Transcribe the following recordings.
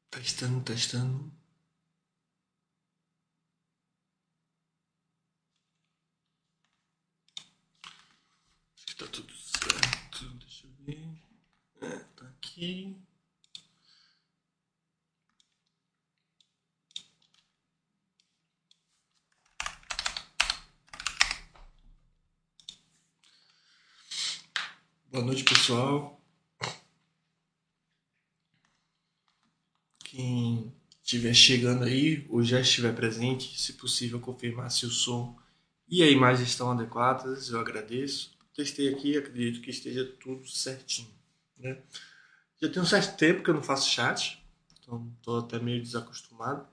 Testando, testando. Acho que tá tudo certo. Deixa eu ver. Tá aqui. Boa noite, pessoal. Quem estiver chegando aí ou já estiver presente, se possível, confirmar se o som e a imagem estão adequadas, eu agradeço. Testei aqui, acredito que esteja tudo certinho, né? Já tem um certo tempo que eu não faço chat, então estou até meio desacostumado.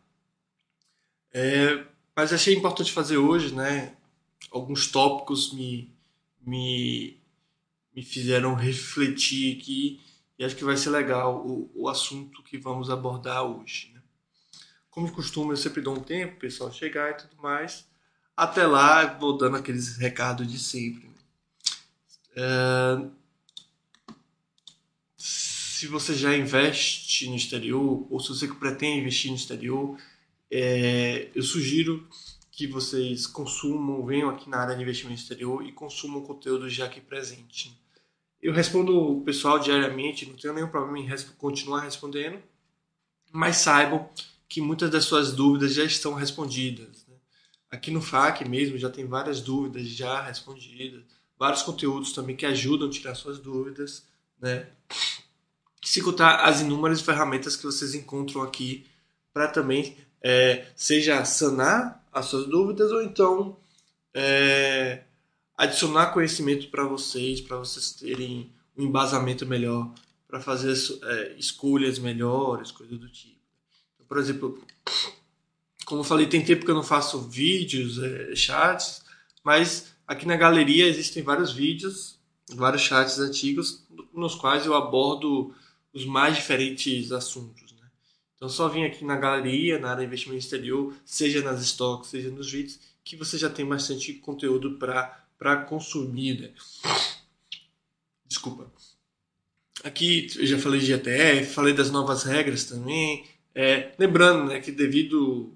Mas achei importante fazer hoje, né? Alguns tópicos me, me fizeram refletir aqui e acho que vai ser legal o assunto que vamos abordar hoje, né? Como de costume, eu sempre dou um tempo, o pessoal chegar e tudo mais. Até lá, vou dando aqueles recados de sempre, né? Se você já investe no exterior ou se você pretende investir no exterior, eu sugiro que vocês consumam, venham aqui na área de investimento exterior e consumam conteúdo já aqui presente. Eu respondo o pessoal diariamente, não tenho nenhum problema em continuar respondendo, mas saibam que muitas das suas dúvidas já estão respondidas, né? Aqui no FAQ mesmo já tem várias dúvidas já respondidas, vários conteúdos também que ajudam a tirar suas dúvidas, né? Se contar as inúmeras ferramentas que vocês encontram aqui para também seja sanar as suas dúvidas ou então é, adicionar conhecimento para vocês terem um embasamento melhor, para fazer escolhas melhores, coisas do tipo. Então, por exemplo, como eu falei, tem tempo que eu não faço vídeos, chats, mas aqui na galeria existem vários vídeos, vários chats antigos, nos quais eu abordo os mais diferentes assuntos, né? Então, só vim aqui na galeria, na área de investimento exterior, seja nas stocks, seja nos vídeos, que você já tem bastante conteúdo para consumir, né? Desculpa. Aqui eu já falei de ETF, falei das novas regras também. Lembrando, né, que devido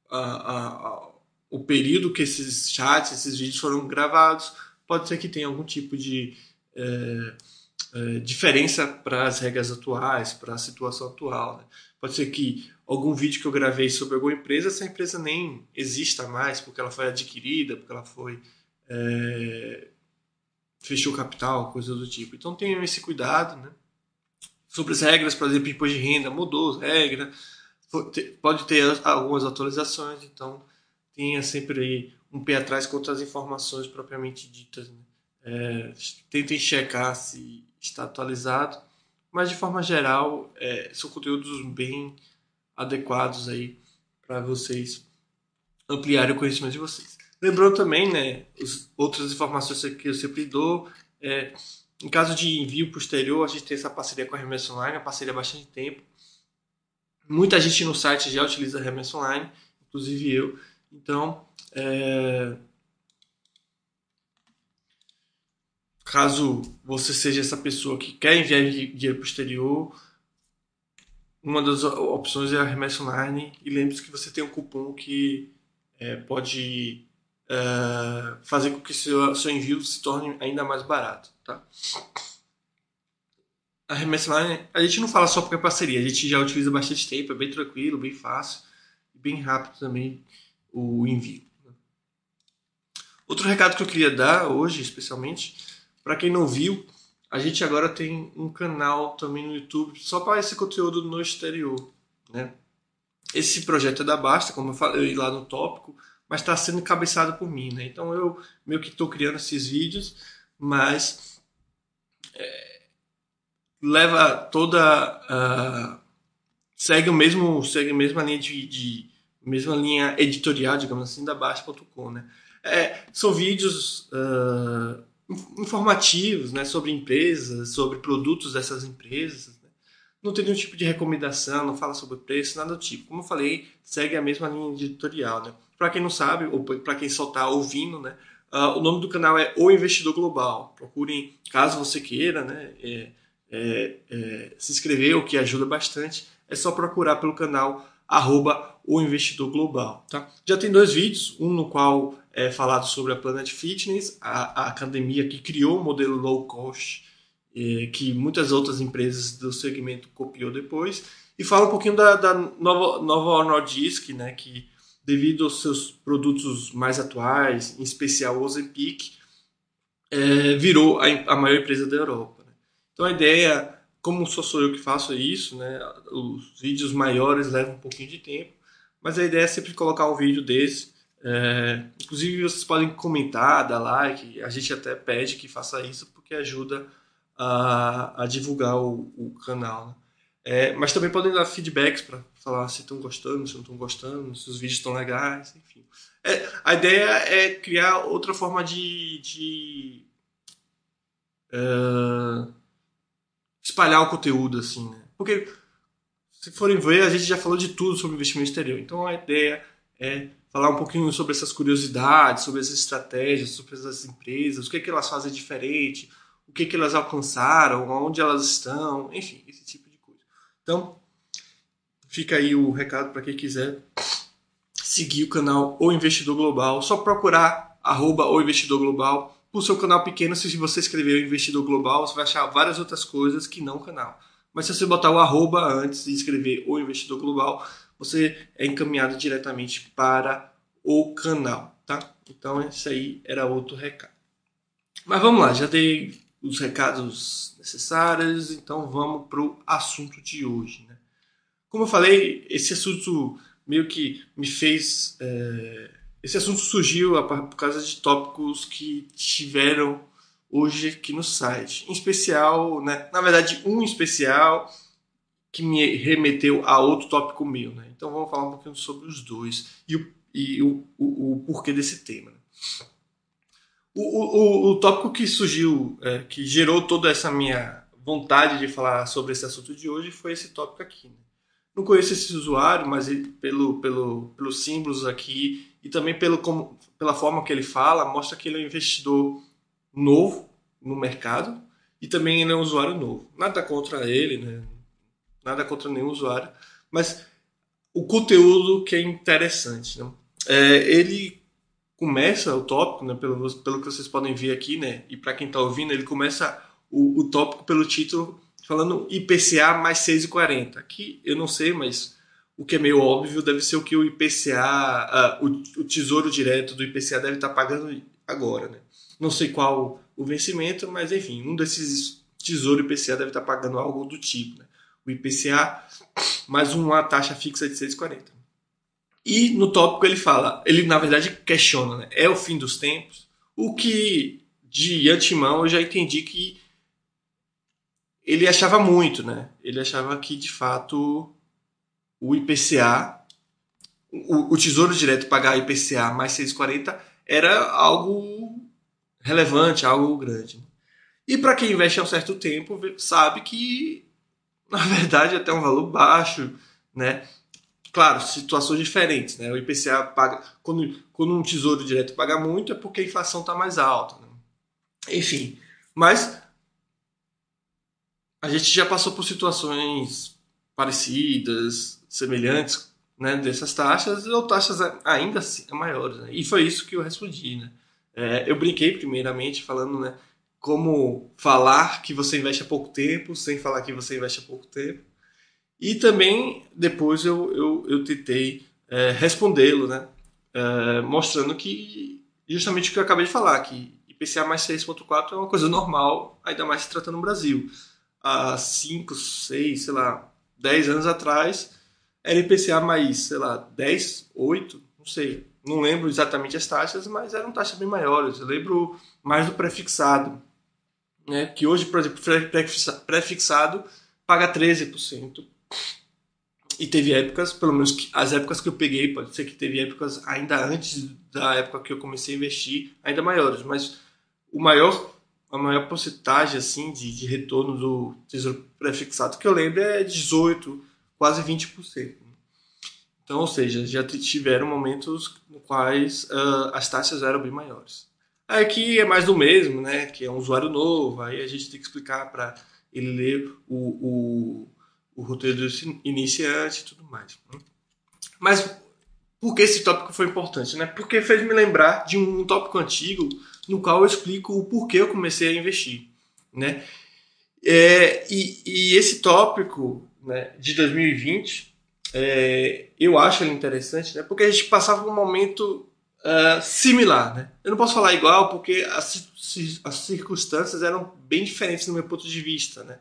ao período que esses chats, esses vídeos foram gravados, pode ser que tenha algum tipo de é, diferença para as regras atuais, para a situação atual, né? Pode ser que algum vídeo que eu gravei sobre alguma empresa, essa empresa nem exista mais, porque ela foi adquirida, porque ela foi é, fechou capital, coisa do tipo. Então tenham esse cuidado, né? Sobre as regras, por exemplo, imposto de renda mudou as regras, pode ter algumas atualizações, então tenha sempre aí um pé atrás contra as informações propriamente ditas, né? Tentem checar se está atualizado, mas de forma geral são conteúdos bem adequados aí para vocês ampliarem o conhecimento de vocês. Lembrando também, né, outras informações que eu sempre dou, é, em caso de envio posterior, a gente tem essa parceria com a Remessa Online, uma parceria há bastante tempo. Muita gente no site já utiliza a Remessa Online, inclusive eu. Então, caso você seja essa pessoa que quer enviar dinheiro para o exterior, uma das opções é a Remessa Online. E lembre-se que você tem um cupom que pode fazer com que seu envio se torne ainda mais barato. Tá? A Remessa Online, a gente não fala só porque é parceria, a gente já utiliza bastante tempo, é bem tranquilo, bem fácil e bem rápido também o envio. Outro recado que eu queria dar hoje, especialmente, para quem não viu, a gente agora tem um canal também no YouTube só para esse conteúdo no exterior, né? Esse projeto é da Basta, como eu falei lá no tópico, mas está sendo encabeçado por mim, né? Então eu meio que estou criando esses vídeos, mas leva toda segue a mesma linha mesma linha editorial, digamos assim, da Basta.com, né? São vídeos informativos, né, sobre empresas, sobre produtos dessas empresas, né? Não tem nenhum tipo de recomendação, não fala sobre preço, nada do tipo. Como eu falei, segue a mesma linha editorial, né? Para quem não sabe, ou para quem só está ouvindo, né, o nome do canal é O Investidor Global. Procurem, caso você queira, né, se inscrever, o que ajuda bastante. é só procurar pelo canal @o Investidor Global. Tá? Já tem 2 vídeos, um no qual é falado sobre a Planet Fitness, a academia que criou o modelo low cost, que muitas outras empresas do segmento copiou depois, e fala um pouquinho da nova Nordisk, né, que devido aos seus produtos mais atuais, em especial o Ozempic, virou a maior empresa da Europa. Né? Então a ideia, como só sou eu que faço isso, né, os vídeos maiores levam um pouquinho de tempo, mas a ideia é sempre colocar um vídeo desse. Inclusive vocês podem comentar, dar like, a gente até pede que faça isso porque ajuda a divulgar o canal. Né? Mas também podem dar feedbacks para falar se estão gostando, se não estão gostando, se os vídeos estão legais, enfim. A ideia é criar outra forma de espalhar o conteúdo, assim, né? Porque, se forem ver, a gente já falou de tudo sobre investimento exterior. Então, a ideia é falar um pouquinho sobre essas curiosidades, sobre essas estratégias, sobre essas empresas, o que elas fazem diferente, o que elas alcançaram, onde elas estão, enfim, esse tipo de coisa. Então, fica aí o recado para quem quiser seguir o canal O Investidor Global. Só procurar @o Investidor Global. Por seu canal pequeno, se você escrever o Investidor Global, você vai achar várias outras coisas que não o canal. Mas se você botar o @ antes e escrever O Investidor Global, você é encaminhado diretamente para o canal, tá? Então, esse aí era outro recado. Mas vamos lá, já dei os recados necessários, então vamos para o assunto de hoje, né? Como eu falei, esse assunto meio que me fez... Esse assunto surgiu por causa de tópicos que tiveram hoje aqui no site. Em especial, né, na verdade, um especial que me remeteu a outro tópico meu. Né? Então vamos falar um pouquinho sobre os dois e o porquê desse tema. Né? O tópico que surgiu, que gerou toda essa minha vontade de falar sobre esse assunto de hoje foi esse tópico aqui. Né? Não conheço esse usuário, mas ele, pelos símbolos aqui e também pela forma que ele fala, mostra que ele é um investidor novo no mercado e também ele é um usuário novo. Nada contra ele, né? Nada contra nenhum usuário, mas o conteúdo que é interessante. Né? Ele começa o tópico, né, pelo que vocês podem ver aqui, né, e para quem está ouvindo, ele começa o tópico pelo título falando IPCA mais 6,40. Aqui eu não sei, mas o que é meio óbvio deve ser o que o IPCA, o Tesouro Direto do IPCA deve estar pagando agora. Né? Não sei qual o vencimento, mas enfim, um desses Tesouro IPCA deve estar pagando algo do tipo. Né? O IPCA mais uma taxa fixa de 6,40. E no tópico ele fala, ele na verdade questiona, né? É o fim dos tempos? O que de antemão eu já entendi que ele achava muito, né? Ele achava que de fato o IPCA, o Tesouro Direto pagar IPCA mais 6,40 era algo relevante, algo grande. E para quem investe há um certo tempo, sabe que na verdade até um valor baixo, né? Claro, situações diferentes, né? O IPCA paga... Quando um tesouro direto paga muito é porque a inflação está mais alta. Né? Enfim, mas a gente já passou por situações parecidas, semelhantes, né? Dessas taxas, ou taxas ainda assim maiores. Né? E foi isso que eu respondi. Né? Eu brinquei primeiramente falando, né, como falar que você investe há pouco tempo sem falar que você investe há pouco tempo. E também depois eu tentei respondê-lo, né? Mostrando que justamente o que eu acabei de falar, que IPCA mais 6,4 é uma coisa normal, ainda mais se tratando no Brasil. Há 5, 6, sei lá, 10 anos atrás, era IPCA mais, sei lá, 10, 8, não sei. Não lembro exatamente as taxas, mas eram taxas bem maiores. Eu lembro mais do prefixado, né? Que hoje, por exemplo, prefixado paga 13%. E teve épocas, pelo menos as épocas que eu peguei, pode ser que teve épocas ainda antes da época que eu comecei a investir, ainda maiores, mas a maior porcentagem assim, de retorno do tesouro prefixado que eu lembro é 18, quase 20%. Então, ou seja, já tiveram momentos nos quais as taxas eram bem maiores. Aqui é mais do mesmo, né? Que é um usuário novo, aí a gente tem que explicar para ele ler o roteiro do iniciante e tudo mais. Mas por que esse tópico foi importante? Né? Porque fez me lembrar de um tópico antigo no qual eu explico o porquê eu comecei a investir. Né? E esse tópico, né, de 2020, eu acho ele interessante, né, porque a gente passava por um momento similar. Né? Eu não posso falar igual porque as circunstâncias eram bem diferentes do meu ponto de vista. Né?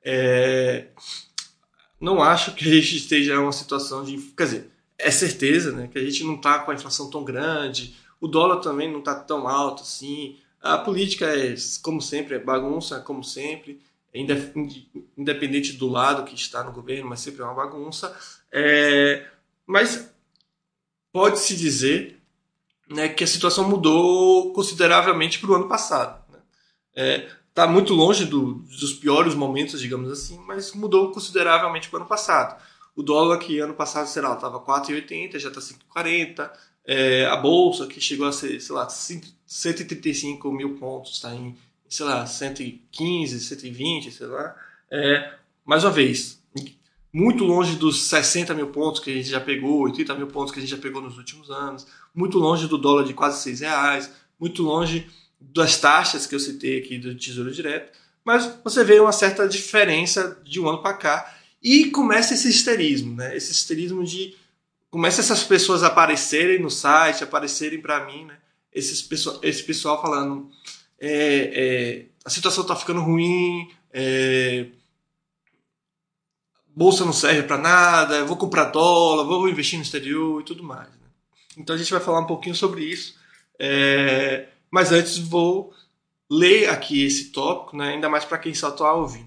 Não acho que a gente esteja em uma situação de... Quer dizer, é certeza, né, que a gente não está com a inflação tão grande, o dólar também não está tão alto assim, a política como sempre, é bagunça, como sempre, independente do lado que está no governo, mas sempre é uma bagunça. Mas pode-se dizer, né, que a situação mudou consideravelmente para o ano passado. Né? Está muito longe dos piores momentos, digamos assim, mas mudou consideravelmente para o ano passado. O dólar que ano passado, sei lá, estava 4,80, já está 5,40. A bolsa que chegou a ser, sei lá, 135 mil pontos, está em, sei lá, 115, 120, sei lá. Mais uma vez, muito longe dos 60 mil pontos que a gente já pegou, 80 mil pontos que a gente já pegou nos últimos anos, muito longe do dólar de quase R$6, muito longe das taxas que eu citei aqui do Tesouro Direto, mas você vê uma certa diferença de um ano para cá e começa esse histerismo, né? Esse histerismo de... Começa essas pessoas a aparecerem no site, aparecerem para mim, né? Esse pessoal falando a situação está ficando ruim, bolsa não serve para nada, eu vou comprar dólar, vou investir no exterior e tudo mais. Né? Então a gente vai falar um pouquinho sobre isso. Mas antes vou ler aqui esse tópico, né? Ainda mais para quem só está ouvindo.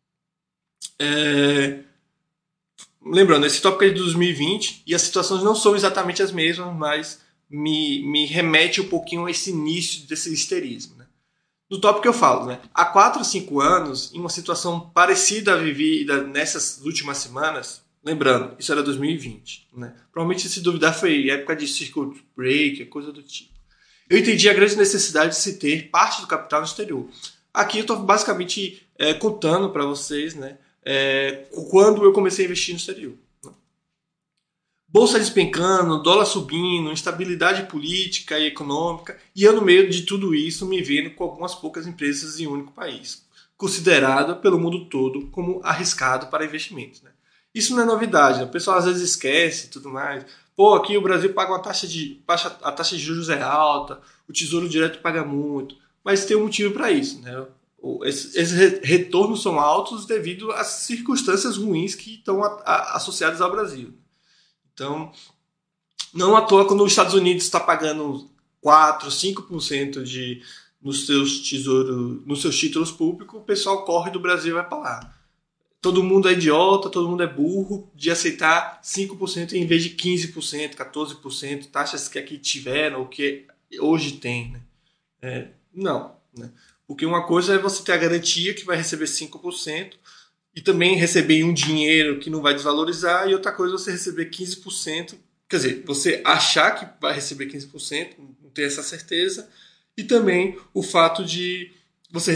Lembrando, esse tópico é de 2020 e as situações não são exatamente as mesmas, mas me remete um pouquinho a esse início desse histerismo. Né? No tópico que eu falo, né? Há 4 ou 5 anos, em uma situação parecida à vivida nessas últimas semanas, lembrando, isso era 2020. Né? Provavelmente, se duvidar, foi época de circuit breaker, coisa do tipo. Eu entendi a grande necessidade de se ter parte do capital no exterior. Aqui eu estou basicamente contando para vocês, né, quando eu comecei a investir no exterior. Né? Bolsa despencando, dólar subindo, instabilidade política e econômica, e eu no meio de tudo isso me vendo com algumas poucas empresas em um único país, considerada pelo mundo todo como arriscado para investimentos. Né? Isso não é novidade, né? O pessoal às vezes esquece e tudo mais. Pô, aqui o Brasil paga a taxa de juros é alta, o Tesouro Direto paga muito, mas tem um motivo para isso. Né? Esses retornos são altos devido às circunstâncias ruins que estão associadas ao Brasil. Então, não à toa quando os Estados Unidos está pagando 4, 5% nos seus títulos públicos, o pessoal corre do Brasil e vai para lá. Todo mundo é idiota, todo mundo é burro de aceitar 5% em vez de 15%, 14%, taxas que aqui tiveram, ou que hoje tem. Né? Não. Né? Porque uma coisa é você ter a garantia que vai receber 5% e também receber um dinheiro que não vai desvalorizar, e outra coisa é você receber 15%, quer dizer, você achar que vai receber 15%, não ter essa certeza, e também o fato de você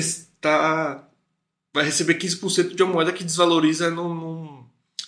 vai receber 15% de uma moeda que desvaloriza numa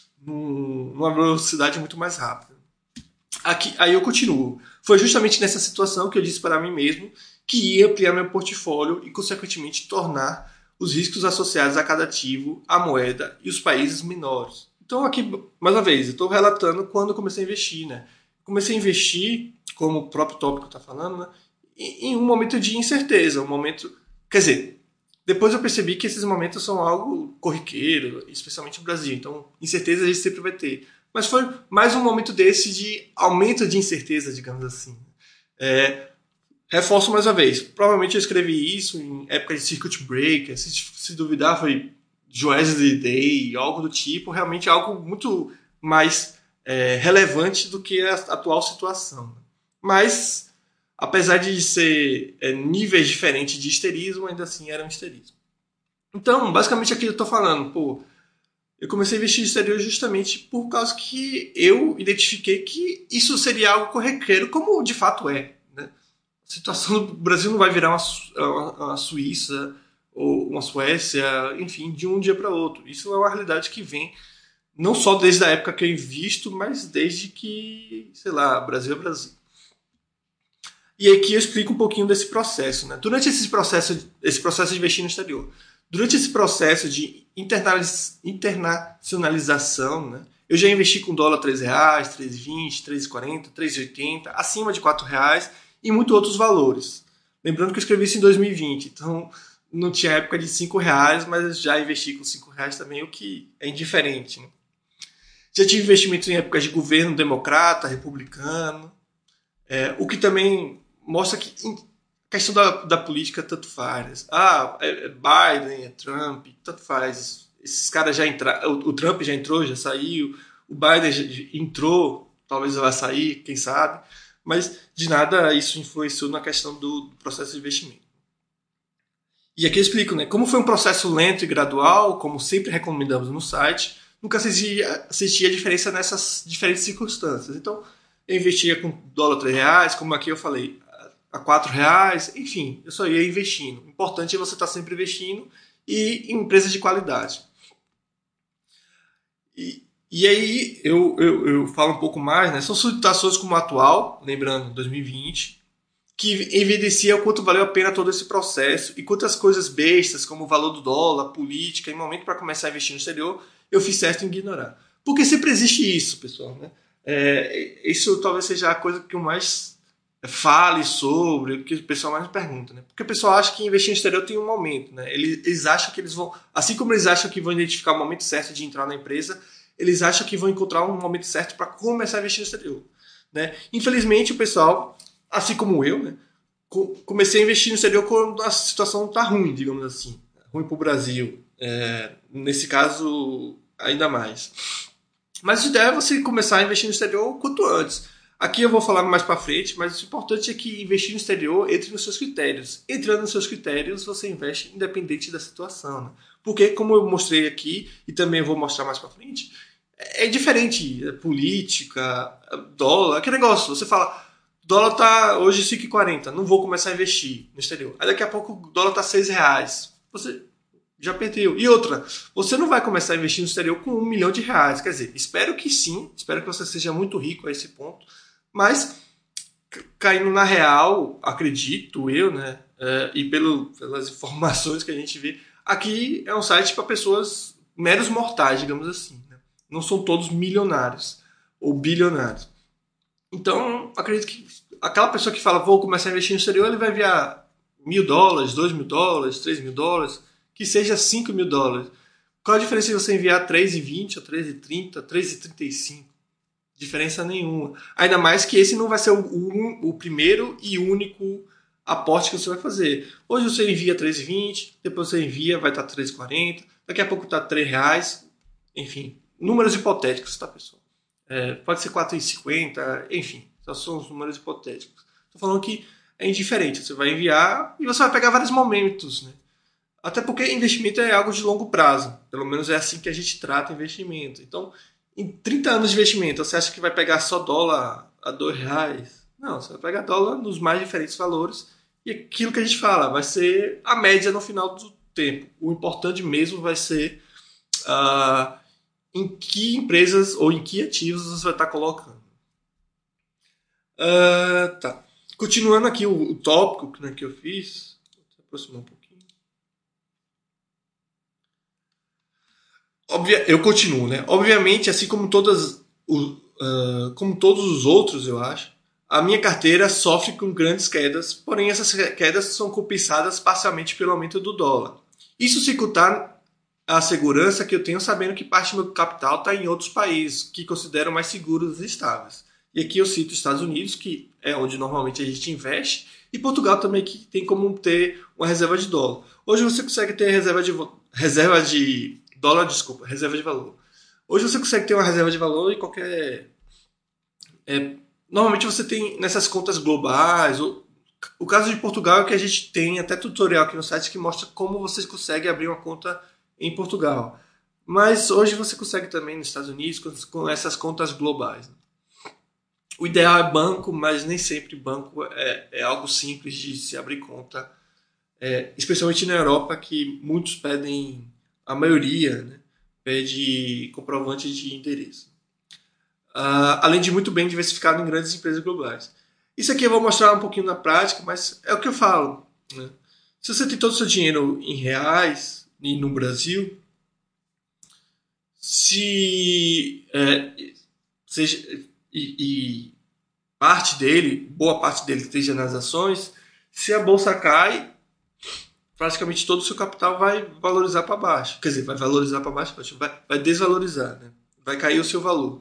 velocidade muito mais rápida. Aí eu continuo. Foi justamente nessa situação que eu disse para mim mesmo que ia ampliar meu portfólio e, consequentemente, tornar os riscos associados a cada ativo, a moeda e os países menores. Então, aqui, mais uma vez, eu estou relatando quando eu comecei a investir. Né? Comecei a investir, como o próprio tópico está falando, né? Em um momento de incerteza, um momento... Quer dizer, depois eu percebi que esses momentos são algo corriqueiro, especialmente no Brasil. Então, incerteza a gente sempre vai ter. Mas foi mais um momento desse de aumento de incerteza, digamos assim. Reforço mais uma vez. Provavelmente eu escrevi isso em época de circuit breaker. Se duvidar, foi Wednesday Day, algo do tipo. Realmente algo muito mais relevante do que a atual situação. Mas... apesar de ser níveis diferentes de histerismo, ainda assim era um histerismo. Então, basicamente aqui eu estou falando, eu comecei a investir no exterior justamente por causa que eu identifiquei que isso seria algo corriqueiro, como de fato é. Né? A situação do Brasil não vai virar uma Suíça ou uma Suécia, enfim, de um dia para outro. Isso é uma realidade que vem Não só desde a época que eu invisto, mas desde que, sei lá, Brasil é Brasil. E aqui eu explico um pouquinho desse processo. Né? Durante esse processo de investir no exterior, durante esse processo de internacionalização, né? Eu já investi com dólar R$3, R$3,20, R$3,40, R$3,80, acima de R$4 e muitos outros valores. Lembrando que eu escrevi isso em 2020, então não tinha época de R$5, mas já investi com R$5 também, o que é indiferente. Né? Já tive investimentos em épocas de governo democrata, republicano, o que também mostra que a questão da política tanto faz. É Biden, é Trump, tanto faz. Esses caras já entraram, o Trump já entrou, já saiu, o Biden já entrou, talvez vai sair, quem sabe, mas de nada isso influenciou na questão do processo de investimento. E aqui eu explico, né? Como foi um processo lento e gradual, como sempre recomendamos no site, nunca assisti a diferença nessas diferentes circunstâncias. Então, eu investia com dólar R$3, como aqui eu falei, a R$4, enfim, eu só ia investindo. O importante é você estar sempre investindo e em empresas de qualidade. E aí eu falo um pouco mais, né? São situações como a atual, lembrando, 2020, que evidencia o quanto valeu a pena todo esse processo e quantas coisas bestas, como o valor do dólar, política, em momento para começar a investir no exterior, eu fiz certo em ignorar. Porque sempre existe isso, pessoal, né? Isso talvez seja a coisa que eu mais fale sobre, o que o pessoal mais me pergunta, né? Porque o pessoal acha que investir no exterior tem um momento, né? Eles acham que eles vão, assim como eles acham que vão identificar o momento certo de entrar na empresa, eles acham que vão encontrar um momento certo para começar a investir no exterior, né? Infelizmente, o pessoal, assim como eu, né, comecei a investir no exterior quando a situação está ruim, digamos assim, ruim para o Brasil. Nesse caso, ainda mais. Mas a ideia é você começar a investir no exterior o quanto antes. Aqui eu vou falar mais para frente, mas o importante é que investir no exterior entre nos seus critérios. Entrando nos seus critérios, você investe independente da situação. Né? Porque, como eu mostrei aqui, e também vou mostrar mais para frente, é diferente. Política, dólar, aquele negócio. Você fala, dólar tá hoje 5,40, não vou começar a investir no exterior. Aí daqui a pouco o dólar tá R$6. Você já perdeu. E outra, você não vai começar a investir no exterior com R$1 milhão. Quer dizer, espero que sim, espero que você seja muito rico a esse ponto, mas caindo na real, acredito eu, né, e pelas informações que a gente vê, aqui é um site para pessoas meros mortais, digamos assim. Né? Não são todos milionários ou bilionários. Então, acredito que aquela pessoa que fala, vou começar a investir no exterior, ele vai enviar $1.000, $2.000, $3.000, que seja $5.000. Qual a diferença de você enviar 3,20 ou 3,30, 3,35? Diferença nenhuma. Ainda mais que esse não vai ser o primeiro e único aporte que você vai fazer. Hoje você envia 3,20, depois você envia, vai estar 3,40, daqui a pouco está R$3. Enfim, números hipotéticos, tá, pessoal? Pode ser 4,50, enfim, só são os números hipotéticos. Estou falando que é indiferente. Você vai enviar e você vai pegar vários momentos, né? Até porque investimento é algo de longo prazo. Pelo menos é assim que a gente trata investimento. Então, em 30 anos de investimento, você acha que vai pegar só dólar a R$2? Não, você vai pegar dólar nos mais diferentes valores. E aquilo que a gente fala, vai ser a média no final do tempo. O importante mesmo vai ser em que empresas ou em que ativos você vai estar colocando. Tá. Continuando aqui o tópico, né, que eu fiz. Vou aproximar um pouquinho. Eu continuo, né? Obviamente, assim como como todos os outros, eu acho, a minha carteira sofre com grandes quedas, porém essas quedas são compensadas parcialmente pelo aumento do dólar. Isso sem contar a segurança que eu tenho sabendo que parte do meu capital está em outros países que consideram mais seguros e estáveis. E aqui eu cito os Estados Unidos, que é onde normalmente a gente investe, e Portugal também, que tem como ter uma reserva de dólar. Hoje você consegue ter reserva de valor. Hoje você consegue ter uma reserva de valor em qualquer... normalmente você tem nessas contas globais. O caso de Portugal é que a gente tem até tutorial aqui no site que mostra como você consegue abrir uma conta em Portugal. Mas hoje você consegue também nos Estados Unidos com essas contas globais. O ideal é banco, mas nem sempre banco é algo simples de se abrir conta. Especialmente na Europa, que muitos pedem, a maioria, né, pede comprovante de endereço. Além de muito bem diversificado em grandes empresas globais. Isso aqui eu vou mostrar um pouquinho na prática, mas é o que eu falo, né? Se você tem todo o seu dinheiro em reais e no Brasil, seja, e boa parte dele esteja nas ações, se a bolsa cai, praticamente todo o seu capital vai valorizar para baixo. Quer dizer, vai valorizar para baixo, vai desvalorizar, né? Vai cair o seu valor.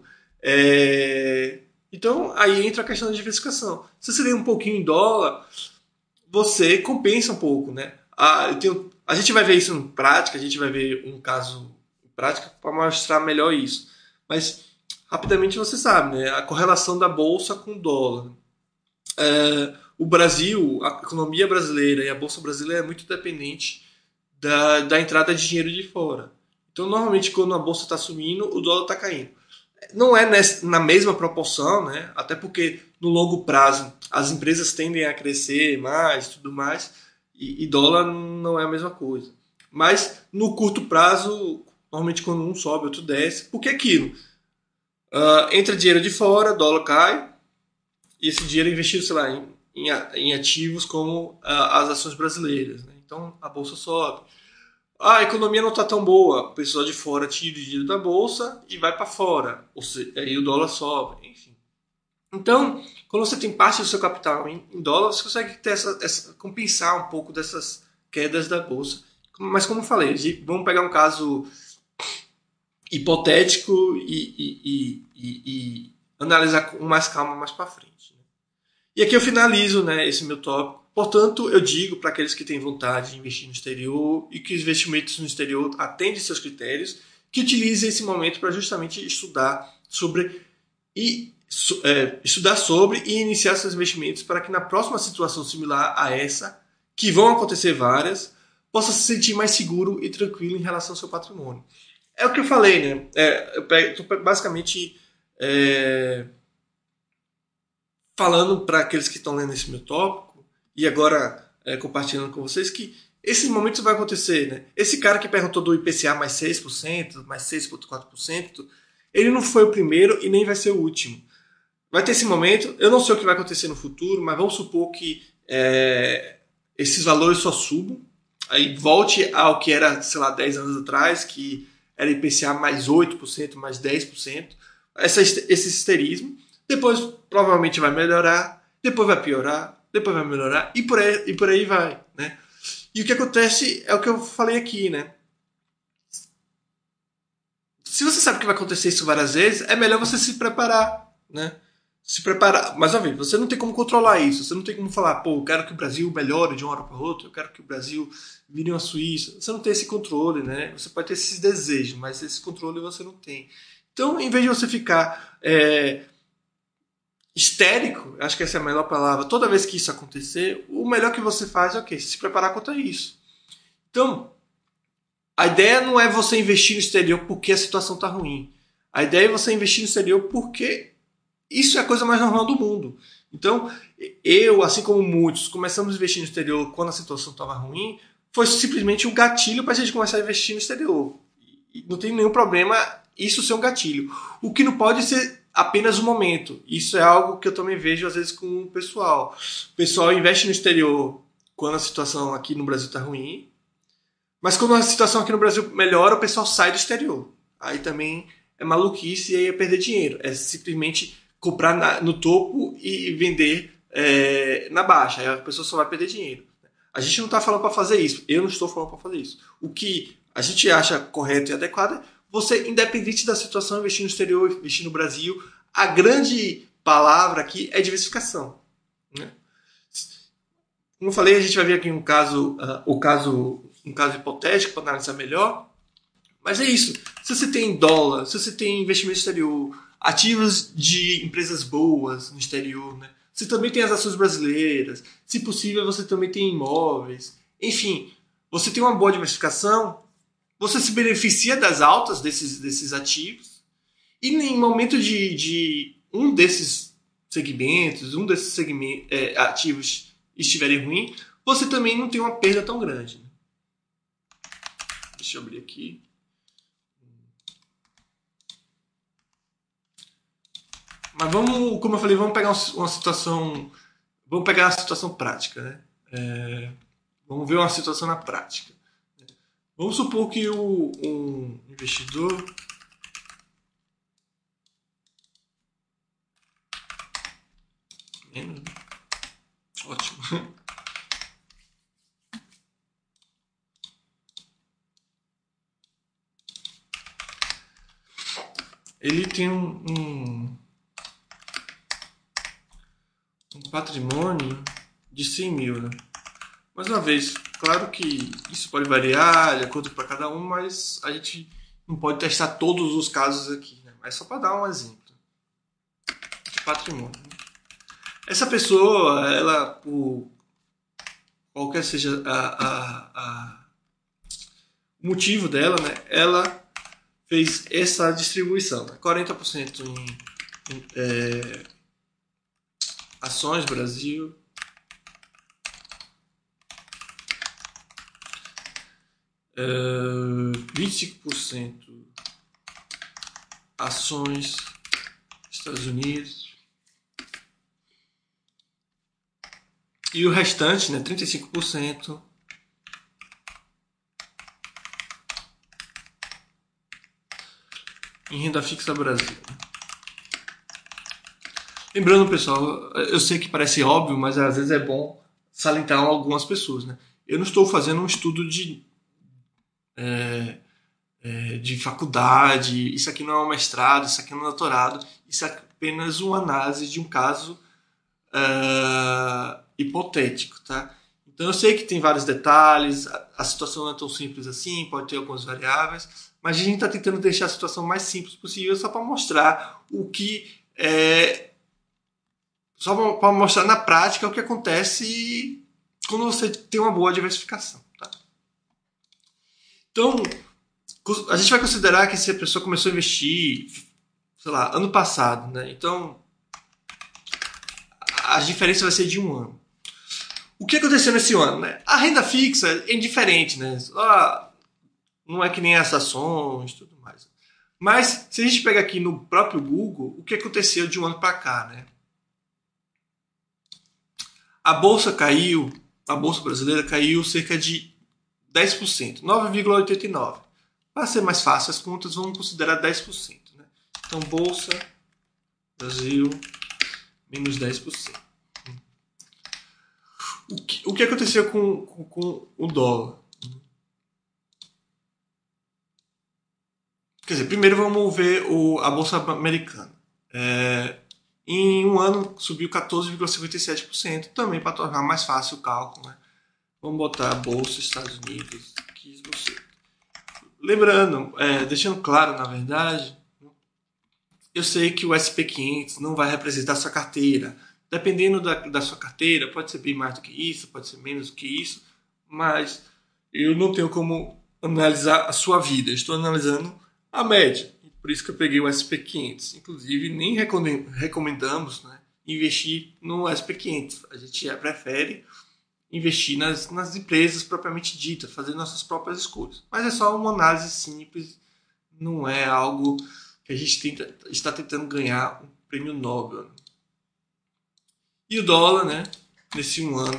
Então, aí entra a questão da diversificação. Se você tem um pouquinho em dólar, você compensa um pouco, né? A gente vai ver isso em prática, a gente vai ver um caso em prática para mostrar melhor isso. Mas, rapidamente, você sabe, né? A correlação da bolsa com o dólar. O Brasil, a economia brasileira e a bolsa brasileira é muito dependente da entrada de dinheiro de fora. Então, normalmente, quando a bolsa está subindo, o dólar está caindo. Não é na mesma proporção, né? Até porque no longo prazo as empresas tendem a crescer mais, tudo mais, e dólar não é a mesma coisa. Mas no curto prazo, normalmente quando um sobe, outro desce, porque é aquilo. Entra dinheiro de fora, dólar cai, e esse dinheiro é investido, sei lá, em ativos como as ações brasileiras, né? Então a bolsa sobe. A economia não está tão boa, o pessoal de fora tira o dinheiro da bolsa e vai para fora, ou seja, aí o dólar sobe, enfim. Então, quando você tem parte do seu capital em dólar, você consegue ter compensar um pouco dessas quedas da bolsa. Mas como eu falei, vamos pegar um caso hipotético e analisar com mais calma mais para frente. E aqui eu finalizo, né, esse meu tópico. Portanto, eu digo para aqueles que têm vontade de investir no exterior e que os investimentos no exterior atendem seus critérios, que utilizem esse momento para justamente estudar sobre e iniciar seus investimentos para que na próxima situação similar a essa, que vão acontecer várias, possa se sentir mais seguro e tranquilo em relação ao seu patrimônio. É o que eu falei, né? Eu estou basicamente falando para aqueles que estão lendo esse meu tópico e agora compartilhando com vocês que esse momento vai acontecer, né? Esse cara que perguntou do IPCA mais 6%, mais 6,4%, ele não foi o primeiro e nem vai ser o último. Vai ter esse momento, eu não sei o que vai acontecer no futuro, mas vamos supor que esses valores só subam, aí volte ao que era, sei lá, 10 anos atrás, que era IPCA mais 8%, mais 10%, esse histerismo. Depois provavelmente vai melhorar, depois vai piorar, depois vai melhorar e por aí vai, né? E o que acontece é o que eu falei aqui, né? Se você sabe que vai acontecer isso várias vezes, é melhor você se preparar, né? Se preparar. Mas, óbvio, você não tem como controlar isso. Você não tem como falar, pô, eu quero que o Brasil melhore de uma hora para outra, eu quero que o Brasil vire uma Suíça. Você não tem esse controle, né? Você pode ter esses desejos, mas esse controle você não tem. Então, em vez de você ficar histérico, acho que essa é a melhor palavra, toda vez que isso acontecer, o melhor que você faz é o quê? Se preparar contra isso. Então, a ideia não é você investir no exterior porque a situação está ruim. A ideia é você investir no exterior porque isso é a coisa mais normal do mundo. Então, eu, assim como muitos, começamos a investir no exterior quando a situação estava ruim, foi simplesmente um gatilho para a gente começar a investir no exterior. E não tem nenhum problema isso ser um gatilho. O que não pode ser apenas um momento. Isso é algo que eu também vejo às vezes com o pessoal. O pessoal investe no exterior quando a situação aqui no Brasil está ruim, mas quando a situação aqui no Brasil melhora, o pessoal sai do exterior. Aí também é maluquice e aí é perder dinheiro. É simplesmente comprar no topo e vender na baixa. Aí a pessoa só vai perder dinheiro. A gente não está falando para fazer isso. Eu não estou falando para fazer isso. O que a gente acha correto e adequado é você, independente da situação, investir no exterior, investir no Brasil. A grande palavra aqui é diversificação, né? Como eu falei, a gente vai ver aqui um caso hipotético para analisar melhor. Mas é isso. Se você tem dólar, se você tem investimento exterior, ativos de empresas boas no exterior, né? Você também tem as ações brasileiras. Se possível, você também tem imóveis. Enfim, você tem uma boa diversificação, você se beneficia das altas desses ativos e em momento de um desses segmentos, ativos estiverem ruim, você também não tem uma perda tão grande. Deixa eu abrir aqui. Mas vamos, como eu falei, vamos pegar uma situação. Vamos pegar a situação prática, né? Vamos ver uma situação na prática. Vamos supor que um investidor ótimo. Ele tem um patrimônio de 100 mil, né? Mais uma vez, claro que isso pode variar de acordo para cada um, mas a gente não pode testar todos os casos aqui, né? Mas só para dar um exemplo de patrimônio. Essa pessoa, ela, por qualquer seja o motivo dela, né? Ela fez essa distribuição, né? 40% em ações Brasil, 25% ações Estados Unidos e o restante, né, 35% em renda fixa Brasil. Lembrando, pessoal, eu sei que parece óbvio, mas às vezes é bom salientar algumas pessoas, né? Eu não estou fazendo um estudo de faculdade, isso aqui não é um mestrado, isso aqui não é um doutorado, isso é apenas uma análise de um caso hipotético, tá? Então eu sei que tem vários detalhes, a situação não é tão simples assim, pode ter algumas variáveis, mas a gente está tentando deixar a situação mais simples possível só para mostrar o que só para mostrar na prática o que acontece quando você tem uma boa diversificação, tá? Então a gente vai considerar que se a pessoa começou a investir, sei lá, ano passado, né? Então a diferença vai ser de um ano. O que aconteceu nesse ano, né? A renda fixa é indiferente, né? Não é que nem as ações e tudo mais. Mas se a gente pegar aqui no próprio Google, o que aconteceu de um ano para cá, né? A bolsa brasileira caiu cerca de 10%, 9,89%. Para ser mais fácil as contas, vamos considerar 10%. Né? Então, bolsa Brasil, menos 10%. O que aconteceu com o dólar? Quer dizer, primeiro vamos ver a bolsa americana. Em um ano subiu 14,57%, também para tornar mais fácil o cálculo. Né? Vamos botar a bolsa Estados Unidos. Lembrando, deixando claro, na verdade, eu sei que o SP500 não vai representar a sua carteira. Dependendo da sua carteira, pode ser bem mais do que isso, pode ser menos do que isso, mas eu não tenho como analisar a sua vida. Estou analisando a média. Por isso que eu peguei o SP500. Inclusive, nem recomendamos, né, investir no SP500. A gente prefere investir nas empresas propriamente ditas, fazer nossas próprias escolhas. Mas é só uma análise simples, não é algo que a gente está tentando ganhar um prêmio Nobel. E o dólar, né, nesse um ano,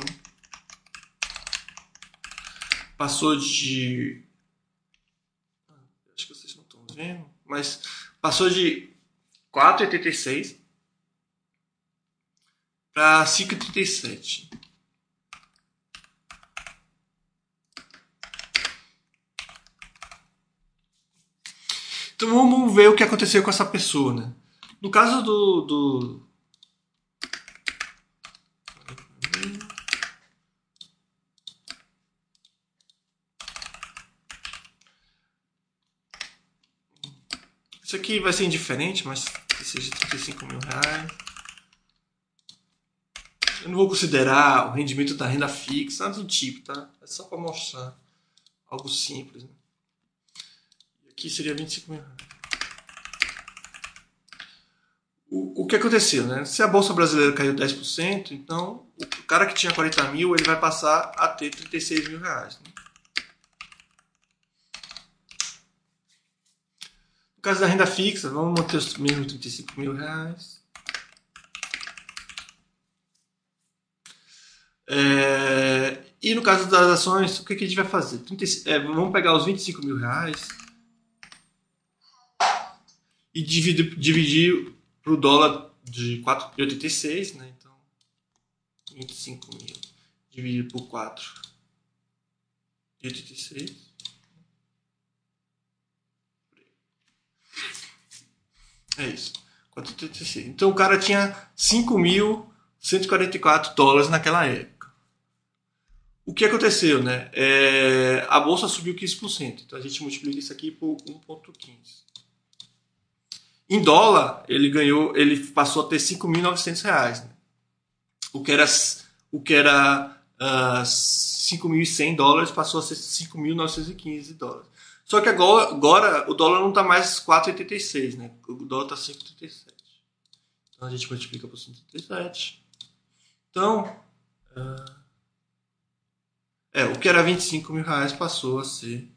passou de... Acho que vocês não estão vendo, mas passou de 4,86 para 5,37. Então vamos ver o que aconteceu com essa pessoa, né? No caso isso aqui vai ser indiferente, mas que seja 35 mil reais. Eu não vou considerar o rendimento da renda fixa, nada do tipo, tá? É só para mostrar algo simples. Né? E aqui seria 25 mil reais. O que aconteceu, né? Se a Bolsa Brasileira caiu 10%, então o cara que tinha 40 mil, ele vai passar a ter 36 mil reais. Né? No caso da renda fixa, vamos manter os mesmos 35 mil reais. E no caso das ações, o que a gente vai fazer? Vamos pegar os 25 mil reais e dividir para o dólar de 4,86, né? Então, 25 mil dividido por 4,86. É isso. 4,86. Então o cara tinha 5.144 dólares naquela época. O que aconteceu, né? A bolsa subiu 15%. Então a gente multiplica isso aqui por 1,15. Em dólar, ele passou a ter 5.900 reais, né? O que era 5.100 dólares passou a ser 5.915 dólares. Só que agora o dólar não está mais 4,86, né? O dólar está 5,37. Então a gente multiplica por 5,37. Então, o que era 25 mil reais passou a ser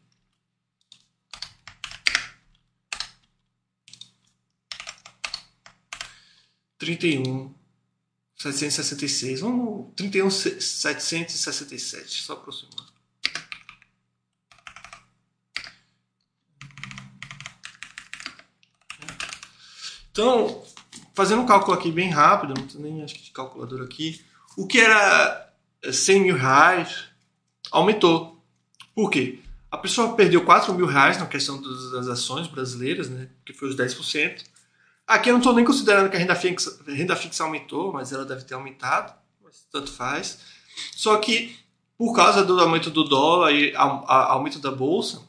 31.766. 31.767, só aproximar. Então, fazendo um cálculo aqui bem rápido, não tenho nem acho que de calculador aqui, o que era 100 mil reais aumentou. Por quê? A pessoa perdeu 4 mil reais na questão das ações brasileiras, né? Que foi os 10%. Aqui eu não estou nem considerando que a renda fixa aumentou, mas ela deve ter aumentado, mas tanto faz. Só que, por causa do aumento do dólar e aumento da bolsa,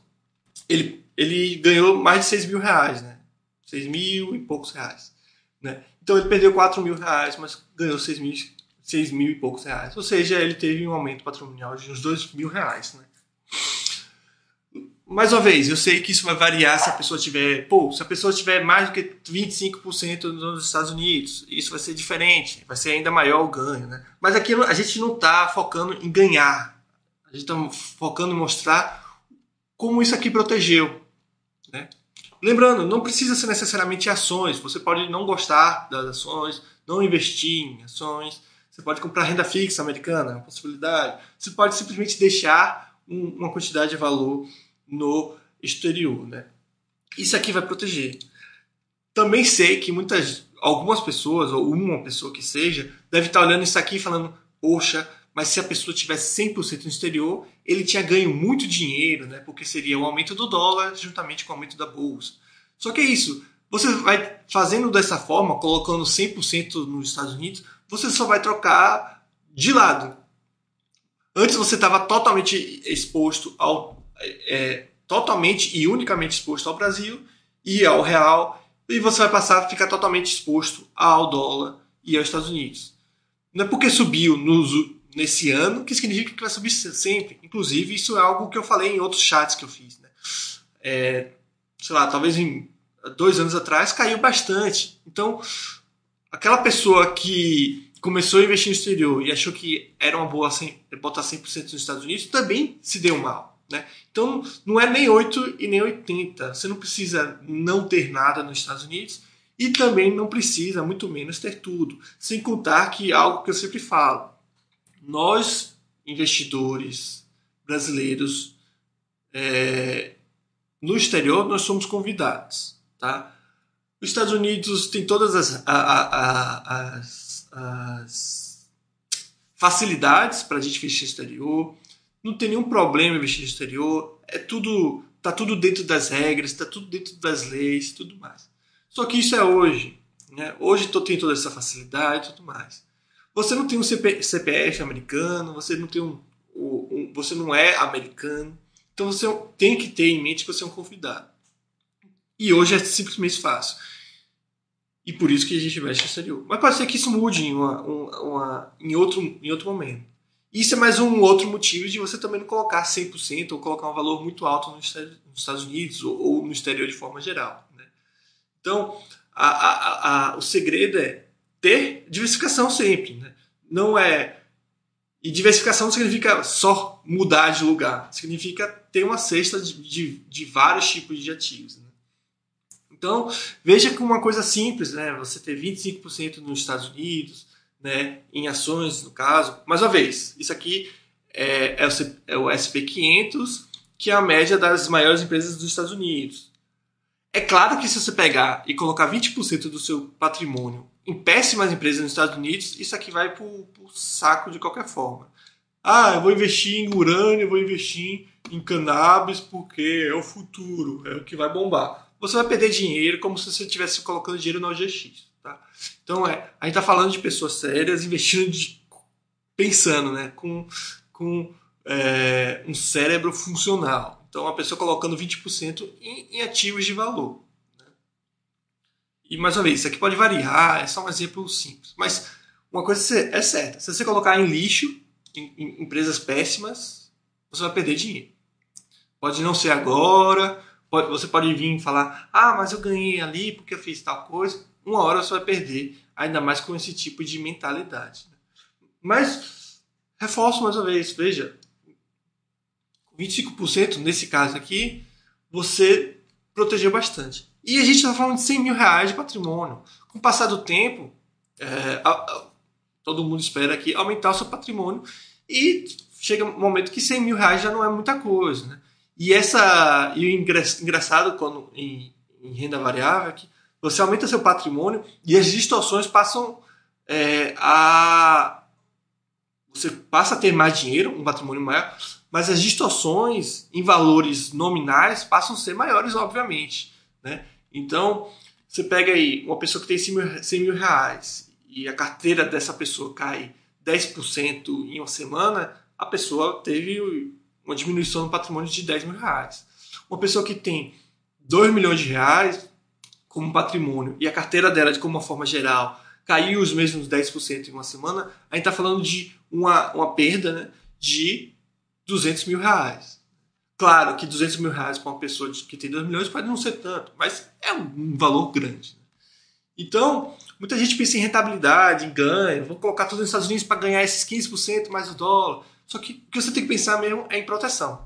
ele ganhou mais de 6 mil reais, né? 6 mil e poucos reais. Né? Então ele perdeu 4 mil reais, mas ganhou 6 mil e poucos reais. Ou seja, ele teve um aumento patrimonial de uns 2 mil reais. Né? Mais uma vez, eu sei que isso vai variar se a pessoa tiver... se a pessoa tiver mais do que 25% nos Estados Unidos, isso vai ser diferente, vai ser ainda maior o ganho. Né? Mas aqui a gente não está focando em ganhar. A gente está focando em mostrar como isso aqui protegeu. Né? Lembrando, não precisa ser necessariamente ações. Você pode não gostar das ações, não investir em ações. Você pode comprar renda fixa americana, é uma possibilidade. Você pode simplesmente deixar uma quantidade de valor no exterior. Né? Isso aqui vai proteger. Também sei que algumas pessoas, ou uma pessoa que seja, deve estar olhando isso aqui e falando, poxa, mas se a pessoa tivesse 100% no exterior, ele tinha ganho muito dinheiro, né? Porque seria o aumento do dólar juntamente com o aumento da bolsa. Só que é isso. Você vai fazendo dessa forma, colocando 100% nos Estados Unidos, você só vai trocar de lado. Antes você estava totalmente exposto totalmente e unicamente exposto ao Brasil e ao real, e você vai passar a ficar totalmente exposto ao dólar e aos Estados Unidos. Não é porque subiu nesse ano que significa que vai subir sempre. Inclusive, isso é algo que eu falei em outros chats que eu fiz. Né? Sei lá, talvez em 2 anos atrás caiu bastante. Então, aquela pessoa que começou a investir no exterior e achou que era uma boa botar 100% nos Estados Unidos, também se deu mal. Né? Então, não é nem 8 e nem 80. Você não precisa não ter nada nos Estados Unidos e também não precisa, muito menos, ter tudo. Sem contar que algo que eu sempre falo, nós, investidores brasileiros, no exterior, nós somos convidados. Tá? Os Estados Unidos tem todas as facilidades para a gente investir no exterior, não tem nenhum problema investir no exterior, tá tudo dentro das regras, tá tudo dentro das leis e tudo mais. Só que isso é hoje. Né? Hoje tem toda essa facilidade e tudo mais. Você não tem um CPF americano, você não tem você não é americano, então você tem que ter em mente que você é um convidado. E hoje é simplesmente fácil. E por isso que a gente investe no exterior. Mas pode ser que isso mude em outro momento. Isso é mais um outro motivo de você também não colocar 100% ou colocar um valor muito alto nos Estados Unidos ou no exterior de forma geral. Né? Então, o segredo é ter diversificação sempre. Né? E diversificação não significa só mudar de lugar. Significa ter uma cesta de vários tipos de ativos. Né? Então, veja que uma coisa simples, né? Você ter 25% nos Estados Unidos, né, em ações, no caso. Mais uma vez, isso aqui é o SP500, que é a média das maiores empresas dos Estados Unidos. É claro que se você pegar e colocar 20% do seu patrimônio em péssimas empresas nos Estados Unidos, isso aqui vai para o saco de qualquer forma. Ah, eu vou investir em urânio, eu vou investir em cannabis porque é o futuro, é o que vai bombar. Você vai perder dinheiro como se você estivesse colocando dinheiro no OGX. Tá? Então, a gente está falando de pessoas sérias investindo, pensando, né, com um cérebro funcional. Então, a pessoa colocando 20% em ativos de valor. Né? E, mais uma vez, isso aqui pode variar, é só um exemplo simples. Mas uma coisa é certa, se você colocar em lixo, em empresas péssimas, você vai perder dinheiro. Pode não ser agora, você pode vir e falar, mas eu ganhei ali porque eu fiz tal coisa. Uma hora você vai perder, ainda mais com esse tipo de mentalidade. Mas, reforço mais uma vez, veja, 25% nesse caso aqui, você protegeu bastante. E a gente está falando de 100 mil reais de patrimônio. Com o passar do tempo, todo mundo espera aqui aumentar o seu patrimônio e chega um momento que 100 mil reais já não é muita coisa. Né? E o engraçado quando, em renda variável é que você aumenta seu patrimônio e as distorções passam você passa a ter mais dinheiro, um patrimônio maior, mas as distorções em valores nominais passam a ser maiores, obviamente. Né? Então, você pega aí uma pessoa que tem 100 mil reais e a carteira dessa pessoa cai 10% em uma semana, a pessoa teve uma diminuição no patrimônio de 10 mil reais. Uma pessoa que tem 2 milhões de reais como patrimônio e a carteira dela, de como uma forma geral, caiu os mesmos 10% em uma semana, a gente está falando de uma perda, né, de 200 mil reais. Claro que 200 mil reais para uma pessoa que tem 2 milhões pode não ser tanto, mas é um valor grande. Então, muita gente pensa em rentabilidade, em ganho, vou colocar tudo nos Estados Unidos para ganhar esses 15% mais o dólar. Só que o que você tem que pensar mesmo é em proteção.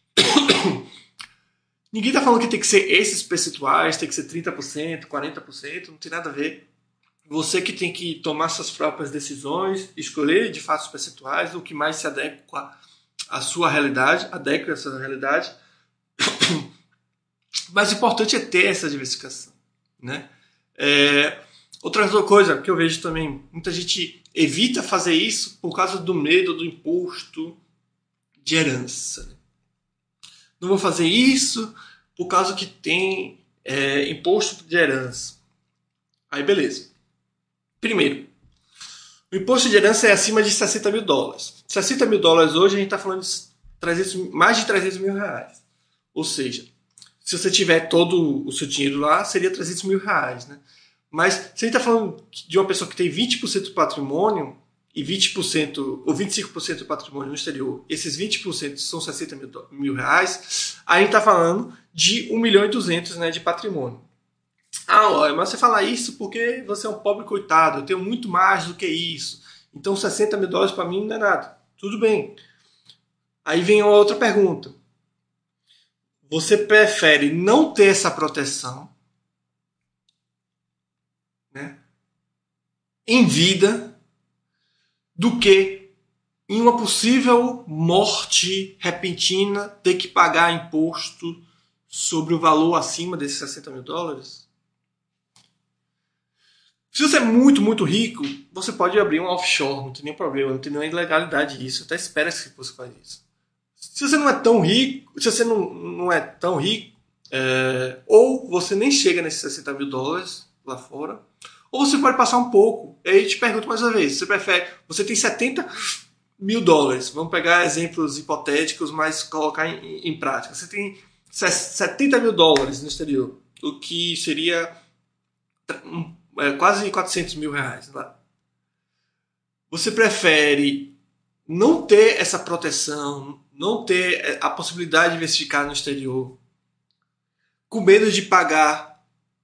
Ninguém está falando que tem que ser esses percentuais, tem que ser 30%, 40%, não tem nada a ver. Você que tem que tomar suas próprias decisões, escolher de fato os percentuais, o que mais se adequa à sua realidade, adequa à sua realidade. Mas o importante é ter essa diversificação. Né? Outra coisa que eu vejo também, muita gente evita fazer isso por causa do medo do imposto de herança. Não vou fazer isso por causa que tem imposto de herança. Aí beleza. Primeiro, o imposto de herança é acima de 60 mil dólares. 60 mil dólares hoje a gente está falando de mais de 300 mil reais. Ou seja, se você tiver todo o seu dinheiro lá, seria 300 mil reais. Né? Mas se a gente está falando de uma pessoa que tem 20% do patrimônio e 20% ou 25% do patrimônio no exterior, esses 20% são 60 mil reais, aí a gente está falando de 1 milhão e 200, né, de patrimônio. Mas você fala isso porque você é um pobre coitado, eu tenho muito mais do que isso. Então 60 mil dólares para mim não é nada. Tudo bem. Aí vem uma outra pergunta. Você prefere não ter essa proteção, né, em vida do que em uma possível morte repentina ter que pagar imposto sobre o valor acima desses 60 mil dólares? Se você é muito, muito rico, você pode abrir um offshore, não tem nenhum problema, não tem nenhuma ilegalidade nisso, até espera que você faz isso. Se você não é tão rico, se você não é tão rico, ou você nem chega nesses 60 mil dólares lá fora, ou você pode passar um pouco. Aí eu te pergunto mais uma vez, você tem 70 mil dólares, vamos pegar exemplos hipotéticos, mas colocar em prática. Você tem 70 mil dólares no exterior, o que seria quase 400 mil reais. Lá. Você prefere não ter essa proteção, não ter a possibilidade de diversificar no exterior, com medo de pagar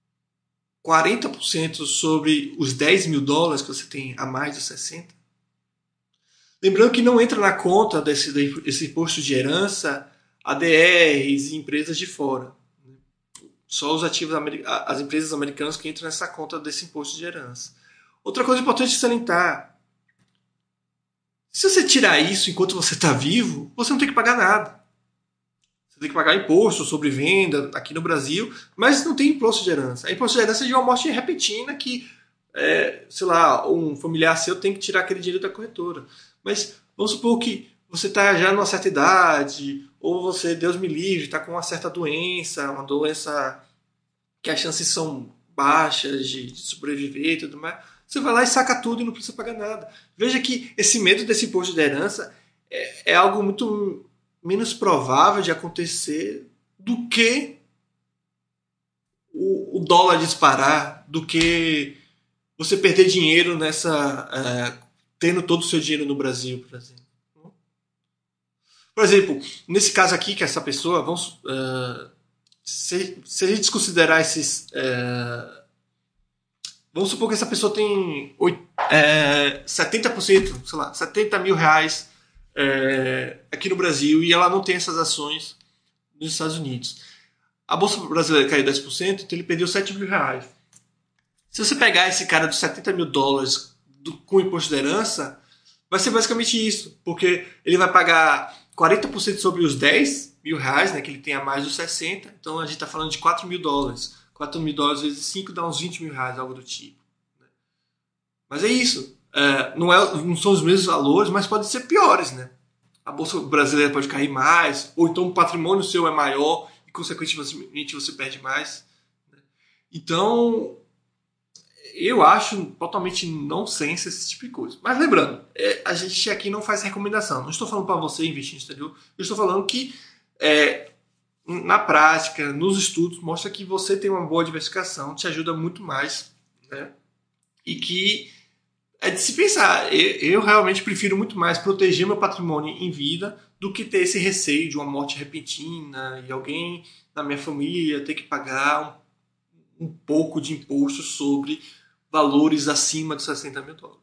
40% sobre os 10 mil dólares que você tem a mais de 60? Lembrando que não entra na conta desse imposto de herança ADRs e empresas de fora. Só os ativos as empresas americanas que entram nessa conta desse imposto de herança. Outra coisa importante de salientar, Se você tirar isso enquanto você está vivo, você não tem que pagar nada. Você tem que pagar imposto sobre venda aqui no Brasil, mas não tem imposto de herança. A imposto de herança é de uma morte repentina que, sei lá, um familiar seu tem que tirar aquele dinheiro da corretora. Mas vamos supor que você está já numa certa idade, ou você, Deus me livre, está com uma certa doença, uma doença que as chances são baixas de sobreviver e tudo mais. Você vai lá e saca tudo e não precisa pagar nada. Veja que esse medo desse imposto de herança é algo muito menos provável de acontecer do que o dólar disparar, do que você perder dinheiro tendo todo o seu dinheiro no Brasil, por exemplo. Por exemplo, nesse caso aqui, que essa pessoa, se a gente desconsiderar esses... vamos supor que essa pessoa tem 70%, sei lá, 70 mil reais aqui no Brasil e ela não tem essas ações nos Estados Unidos. A Bolsa Brasileira caiu 10%, então ele perdeu 7 mil reais. Se você pegar esse cara dos 70 mil dólares com imposto de herança, vai ser basicamente isso, porque ele vai pagar 40% sobre os 10 mil reais, né, que ele tem a mais dos 60, então a gente está falando de 4 mil dólares. 4 mil dólares vezes 5 dá uns 20 mil reais, algo do tipo. Mas é isso. Não são os mesmos valores, mas podem ser piores, né? A Bolsa Brasileira pode cair mais, ou então o patrimônio seu é maior e, consequentemente, você perde mais. Então, eu acho totalmente nonsense esse tipo de coisa. Mas lembrando, a gente aqui não faz recomendação. Não estou falando para você investir no exterior, eu estou falando que na prática, nos estudos, mostra que você tem uma boa diversificação, te ajuda muito mais, né? E que é de se pensar. Eu realmente prefiro muito mais proteger meu patrimônio em vida do que ter esse receio de uma morte repentina e alguém na minha família ter que pagar um pouco de imposto sobre valores acima de 60 mil dólares.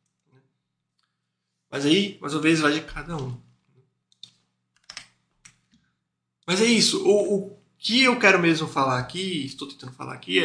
Mas aí, mais uma vez, vai de cada um. Mas é isso. O que eu quero mesmo falar aqui, estou tentando falar aqui,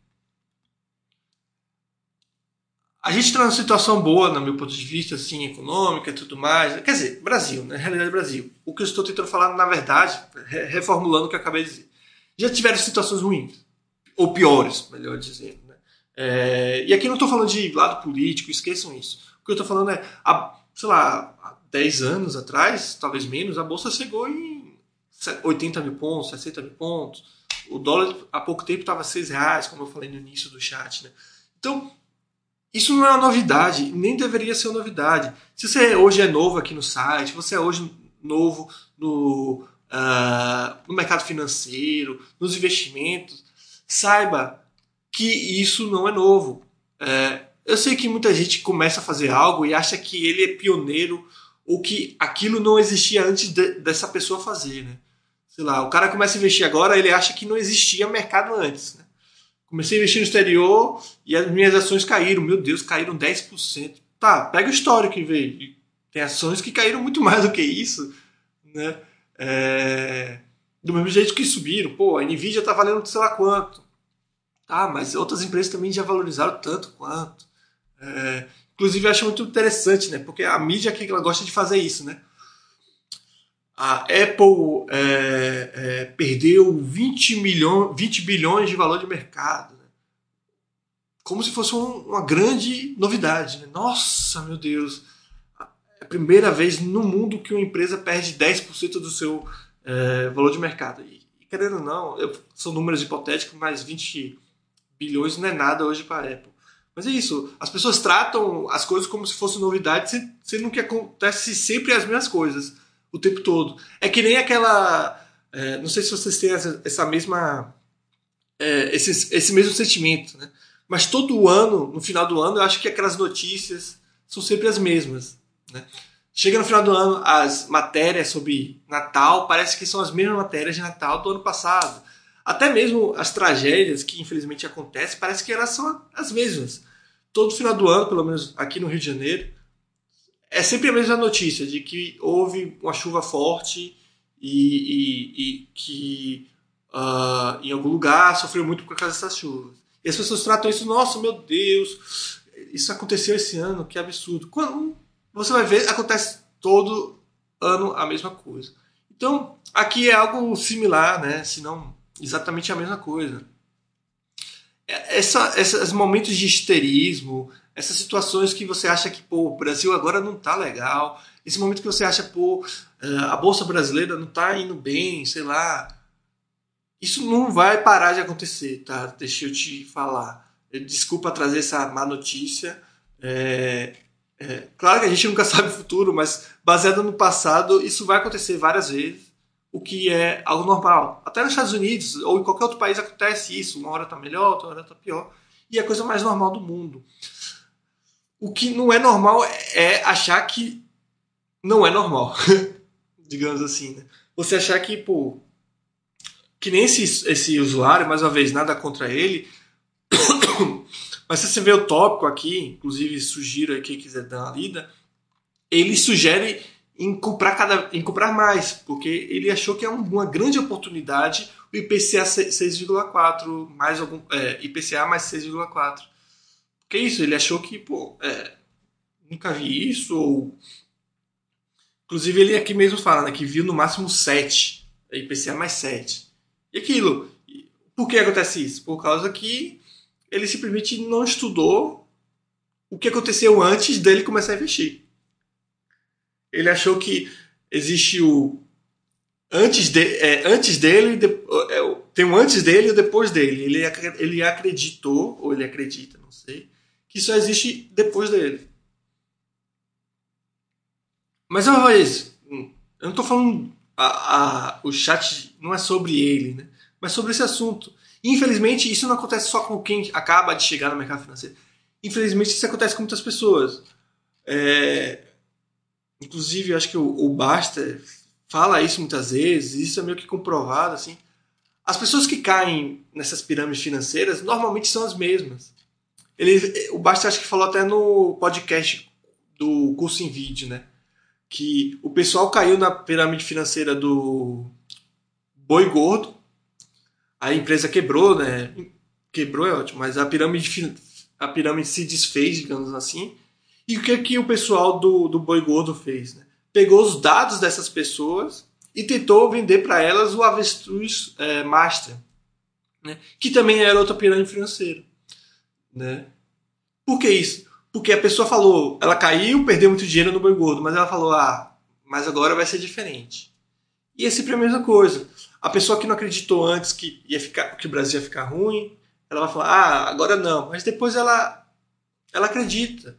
a gente está numa situação boa, no meu ponto de vista, assim, econômica e tudo mais. Quer dizer, Brasil, né? Realidade Brasil. O que eu estou tentando falar, na verdade, reformulando o que eu acabei de dizer. Já tiveram situações ruins. Ou piores, melhor dizendo. Né? E aqui não estou falando de lado político, esqueçam isso. O que eu estou falando sei lá, há 10 anos atrás, talvez menos, a Bolsa chegou em 80 mil pontos, 60 mil pontos. O dólar, há pouco tempo, estava R$6, como eu falei no início do chat. Né? Então, isso não é uma novidade, nem deveria ser uma novidade. Se você hoje é novo aqui no site, você é hoje novo no mercado financeiro, nos investimentos, saiba que isso não é novo. Eu sei que muita gente começa a fazer algo e acha que ele é pioneiro ou que aquilo não existia antes dessa pessoa fazer. Né? Sei lá, o cara começa a investir agora, ele acha que não existia mercado antes. Né? Comecei a investir no exterior e as minhas ações caíram. Meu Deus, caíram 10%. Tá, pega o histórico e vê. Tem ações que caíram muito mais do que isso. Né? Do mesmo jeito que subiram. Pô, a Nvidia tá valendo sei lá quanto. Tá, mas outras empresas também já valorizaram tanto quanto. Inclusive, eu acho muito interessante, né? Porque a mídia aqui ela gosta de fazer isso, né? A Apple perdeu 20 bilhões de valor de mercado. Né? Como se fosse uma grande novidade. Né? Nossa, meu Deus! É a primeira vez no mundo que uma empresa perde 10% do seu valor de mercado. E querendo ou não, são números hipotéticos, mas 20 bilhões não é nada hoje para a Apple. Mas é isso. As pessoas tratam as coisas como se fosse novidade, sendo que acontece sempre as mesmas coisas. O tempo todo. É que nem aquela... não sei se vocês têm essa mesma... esse mesmo sentimento, né? Mas todo ano, no final do ano, eu acho que aquelas notícias são sempre as mesmas. Né? Chega no final do ano, as matérias sobre Natal parece que são as mesmas matérias de Natal do ano passado. Até mesmo as tragédias que infelizmente acontecem, parece que elas são as mesmas. Todo final do ano, pelo menos aqui no Rio de Janeiro, é sempre a mesma notícia de que houve uma chuva forte e que em algum lugar sofreu muito por causa dessas chuvas. E as pessoas tratam isso, nossa, meu Deus, isso aconteceu esse ano, que absurdo. você vai ver, acontece todo ano a mesma coisa. Então, aqui é algo similar, né? Se não exatamente a mesma coisa. Esses momentos de histerismo, essas situações que você acha que o Brasil agora não está legal, esse momento que você acha a Bolsa Brasileira não está indo bem, sei lá, isso não vai parar de acontecer, tá? Deixa eu te falar. Desculpa trazer essa má notícia. Claro que a gente nunca sabe o futuro, mas baseado no passado, isso vai acontecer várias vezes, o que é algo normal. Até nos Estados Unidos ou em qualquer outro país acontece isso. Uma hora está melhor, outra hora está pior. E é a coisa mais normal do mundo. O que não é normal é achar que não é normal. Digamos assim, né? Você achar que, que nem esse usuário, mais uma vez, nada contra ele, mas se você vê o tópico aqui, inclusive sugiro a quem quiser dar uma lida, ele sugere em comprar mais, porque ele achou que é uma grande oportunidade o IPCA 6,4 mais IPCA mais 6,4. Porque isso, ele achou que, nunca vi isso, ou inclusive ele aqui mesmo fala, né, que viu no máximo 7, IPCA mais 7. E aquilo, por que acontece isso? Por causa que ele simplesmente não estudou o que aconteceu antes dele começar a investir. Ele achou que existe o antes dele, tem o antes dele e o depois dele. Ele acreditou, ou ele acredita, não sei, que só existe depois dele. Mas uma vez, eu não estou falando o chat não é sobre ele, né? Mas sobre esse assunto. Infelizmente, isso não acontece só com quem acaba de chegar no mercado financeiro. Infelizmente, isso acontece com muitas pessoas. Inclusive, eu acho que o Baster fala isso muitas vezes, isso é meio que comprovado, assim. As pessoas que caem nessas pirâmides financeiras normalmente são as mesmas. O Baster acho que falou até no podcast do Curso em Vídeo, né? Que o pessoal caiu na pirâmide financeira do Boi Gordo, a empresa quebrou, né? Quebrou é ótimo, mas a pirâmide se desfez, digamos assim. E o que o pessoal do Boi Gordo fez? Né? Pegou os dados dessas pessoas e tentou vender para elas o Avestruz Master, né? Que também era outra pirâmide financeira. Né? Por que isso? Porque a pessoa falou, ela caiu, perdeu muito dinheiro no Boi Gordo, mas ela falou, mas agora vai ser diferente. E é sempre a mesma coisa. A pessoa que não acreditou antes que o Brasil ia ficar ruim, ela vai falar, agora não. Mas depois ela acredita.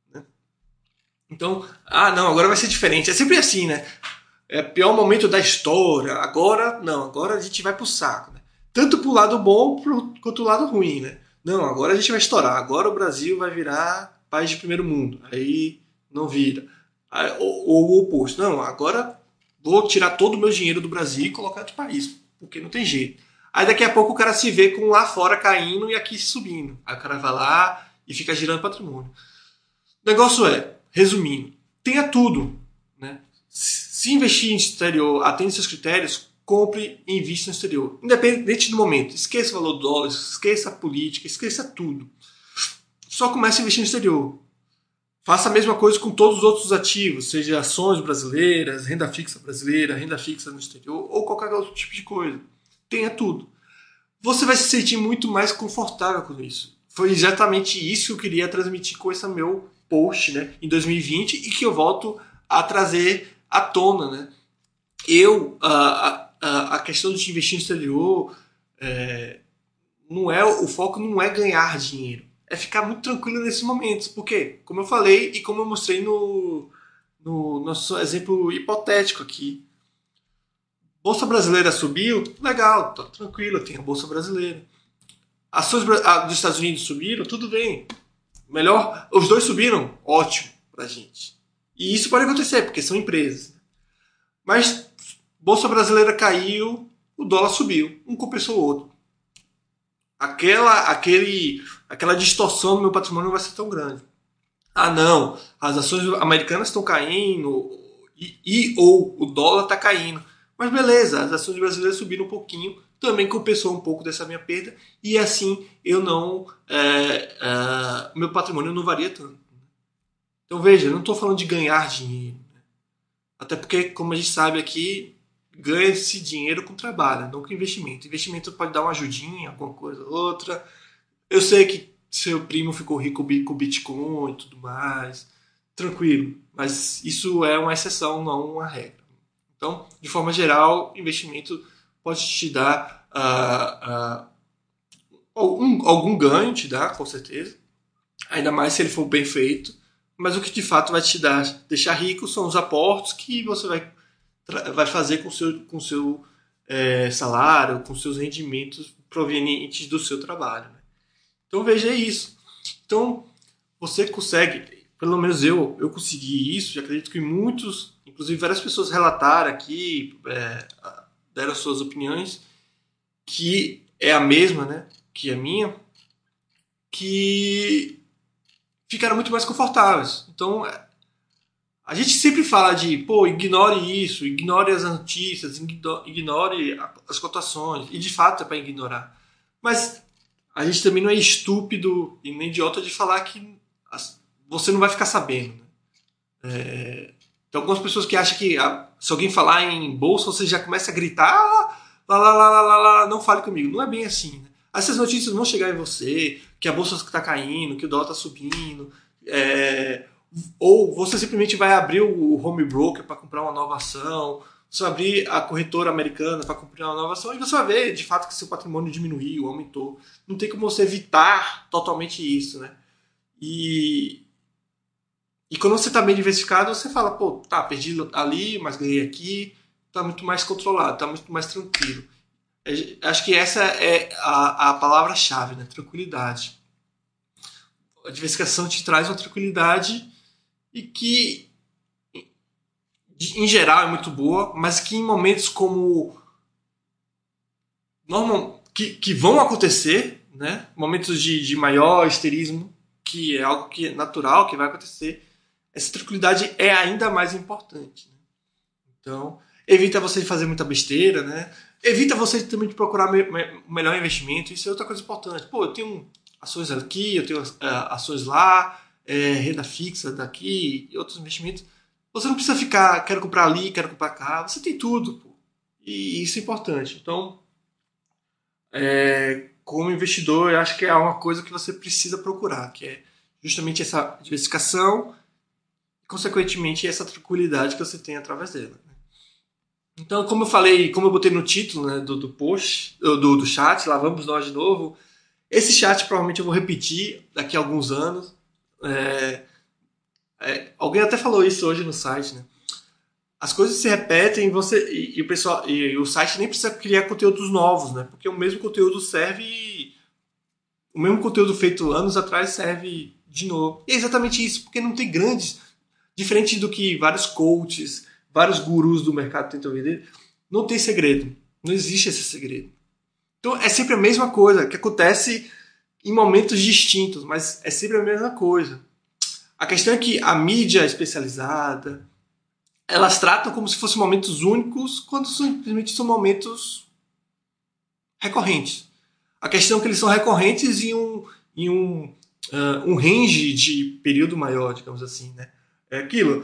Então, não, agora vai ser diferente. É sempre assim, né? É o pior momento da história. Agora, não, agora a gente vai pro saco. Né? Tanto pro lado bom quanto pro lado ruim, né? Não, agora a gente vai estourar. Agora o Brasil vai virar país de primeiro mundo. Aí não vira. Ou o oposto. Não, agora vou tirar todo o meu dinheiro do Brasil e colocar em outro país. Porque não tem jeito. Aí daqui a pouco o cara se vê com lá fora caindo e aqui subindo. Aí o cara vai lá e fica girando patrimônio. O negócio resumindo, tenha tudo. Né? Se investir em exterior, atende seus critérios, compre e invista no exterior. Independente do momento. Esqueça o valor do dólar, esqueça a política, esqueça tudo. Só comece a investir no exterior. Faça a mesma coisa com todos os outros ativos, seja ações brasileiras, renda fixa brasileira, renda fixa no exterior ou qualquer outro tipo de coisa. Tenha tudo. Você vai se sentir muito mais confortável com isso. Foi exatamente isso que eu queria transmitir com esse meu post, né, em 2020 e que eu volto a trazer à tona, né? A questão de investir no exterior, o foco não é ganhar dinheiro, é ficar muito tranquilo nesses momentos, porque, como eu falei e como eu mostrei no nosso exemplo hipotético aqui, Bolsa Brasileira subiu, legal, tá tranquilo, tem a Bolsa Brasileira. Ações dos Estados Unidos subiram, tudo bem. Melhor, os dois subiram, ótimo pra gente. E isso pode acontecer, porque são empresas. Mas Bolsa Brasileira caiu, o dólar subiu, um compensou o outro. Aquela distorção no meu patrimônio não vai ser tão grande. Não, as ações americanas estão caindo ou o dólar está caindo. Mas beleza, as ações brasileiras subiram um pouquinho, também compensou um pouco dessa minha perda e assim eu não meu patrimônio não varia tanto. Então veja, eu não estou falando de ganhar dinheiro. Até porque, como a gente sabe aqui, ganha-se dinheiro com trabalho, não com investimento. Investimento pode dar uma ajudinha, alguma coisa ou outra. Eu sei que seu primo ficou rico com Bitcoin e tudo mais. Tranquilo. Mas isso é uma exceção, não uma regra. Então, de forma geral, investimento pode te dar algum ganho, te dá, com certeza. Ainda mais se ele for bem feito. Mas o que de fato vai te deixar rico são os aportes que você vai fazer com seu salário, com seus rendimentos provenientes do seu trabalho. Né? Então veja isso. Então você consegue, pelo menos eu consegui isso, e acredito que muitos, inclusive várias pessoas relataram aqui, deram suas opiniões, que é a mesma, né, que a minha, que ficaram muito mais confortáveis. Então, a gente sempre fala de, ignore isso, ignore as notícias, ignore as cotações, e de fato é para ignorar. Mas a gente também não é estúpido e nem idiota de falar que você não vai ficar sabendo. Né? Tem algumas pessoas que acham que se alguém falar em bolsa, você já começa a gritar, não fale comigo. Não é bem assim, né? Essas notícias vão chegar em você, que a bolsa está caindo, que o dólar está subindo, ou você simplesmente vai abrir o home broker para comprar uma nova ação, você vai abrir a corretora americana para comprar uma nova ação e você vai ver de fato que seu patrimônio diminuiu, aumentou. Não tem como você evitar totalmente isso, né? E quando você está bem diversificado, você fala, perdi ali, mas ganhei aqui, está muito mais controlado, está muito mais tranquilo. Acho que essa é a palavra-chave, né? Tranquilidade. A diversificação te traz uma tranquilidade e que, em geral, é muito boa, mas que em momentos como que vão acontecer, né? Momentos de maior histerismo, que é algo que é natural, que vai acontecer, essa tranquilidade é ainda mais importante. Né? Então, evita você de fazer muita besteira, né? Evita você também de procurar o melhor investimento. Isso é outra coisa importante. Eu tenho ações aqui, eu tenho ações lá, renda fixa daqui e outros investimentos. Você não precisa ficar, quero comprar ali, quero comprar cá. Você tem tudo. E isso é importante. Então, como investidor, eu acho que é uma coisa que você precisa procurar, que é justamente essa diversificação e, consequentemente, essa tranquilidade que você tem através dela. Então, como eu falei, como eu botei no título, né, do post, do chat, lá vamos nós de novo. Esse chat provavelmente eu vou repetir daqui a alguns anos. Alguém até falou isso hoje no site, né? As coisas se repetem e o pessoal e o site nem precisa criar conteúdos novos, né? Porque o mesmo conteúdo serve, o mesmo conteúdo feito anos atrás serve de novo. E é exatamente isso, porque não tem grandes, diferente do que vários coaches, vários gurus do mercado tentam vender, não tem segredo. Não existe esse segredo. Então é sempre a mesma coisa, que acontece em momentos distintos, mas é sempre a mesma coisa. A questão é que a mídia especializada, elas tratam como se fossem momentos únicos, quando simplesmente são momentos recorrentes. A questão é que eles são recorrentes em um range de período maior, digamos assim. Né? É aquilo.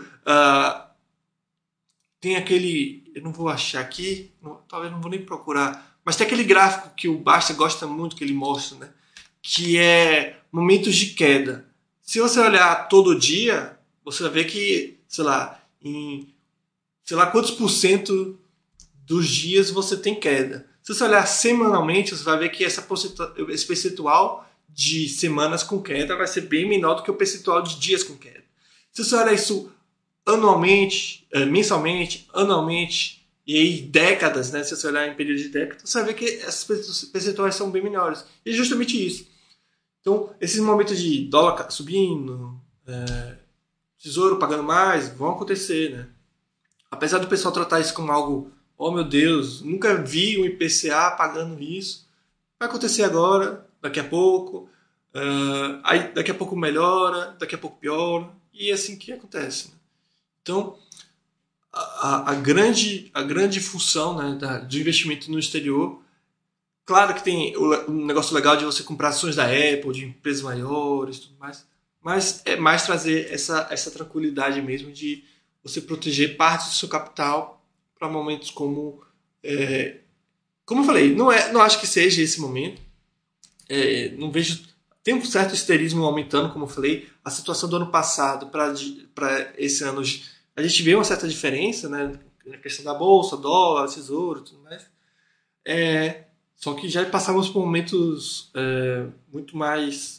Tem aquele, eu não vou achar aqui, talvez não vou nem procurar, mas tem aquele gráfico que o Basta gosta muito, que ele mostra, né? Que é momentos de queda. Se você olhar todo dia, você vai ver que, sei lá, em sei lá quantos % dos dias você tem queda. Se você olhar semanalmente, você vai ver que esse percentual de semanas com queda vai ser bem menor do que o percentual de dias com queda. Se você olhar isso anualmente, mensalmente, anualmente, e aí décadas, né? Se você olhar em período de décadas, você vai ver que esses percentuais são bem menores. E é justamente isso. Então, esses momentos de dólar subindo, tesouro pagando mais, vão acontecer, né? Apesar do pessoal tratar isso como algo, oh meu Deus, nunca vi um IPCA pagando isso, vai acontecer agora, daqui a pouco, aí daqui a pouco melhora, daqui a pouco piora, e é assim que acontece. Né? Então, a grande função, né, do investimento no exterior, claro que tem um negócio legal de você comprar ações da Apple, de empresas maiores e tudo mais, Mas é mais trazer essa tranquilidade mesmo de você proteger parte do seu capital para momentos como eu falei, não acho que seja esse momento. Não vejo. Tem um certo histerismo aumentando, como eu falei. A situação do ano passado para esse ano, a gente vê uma certa diferença, né? Na questão da bolsa, dólar, tesouro e tudo mais. Só que já passamos por momentos muito mais.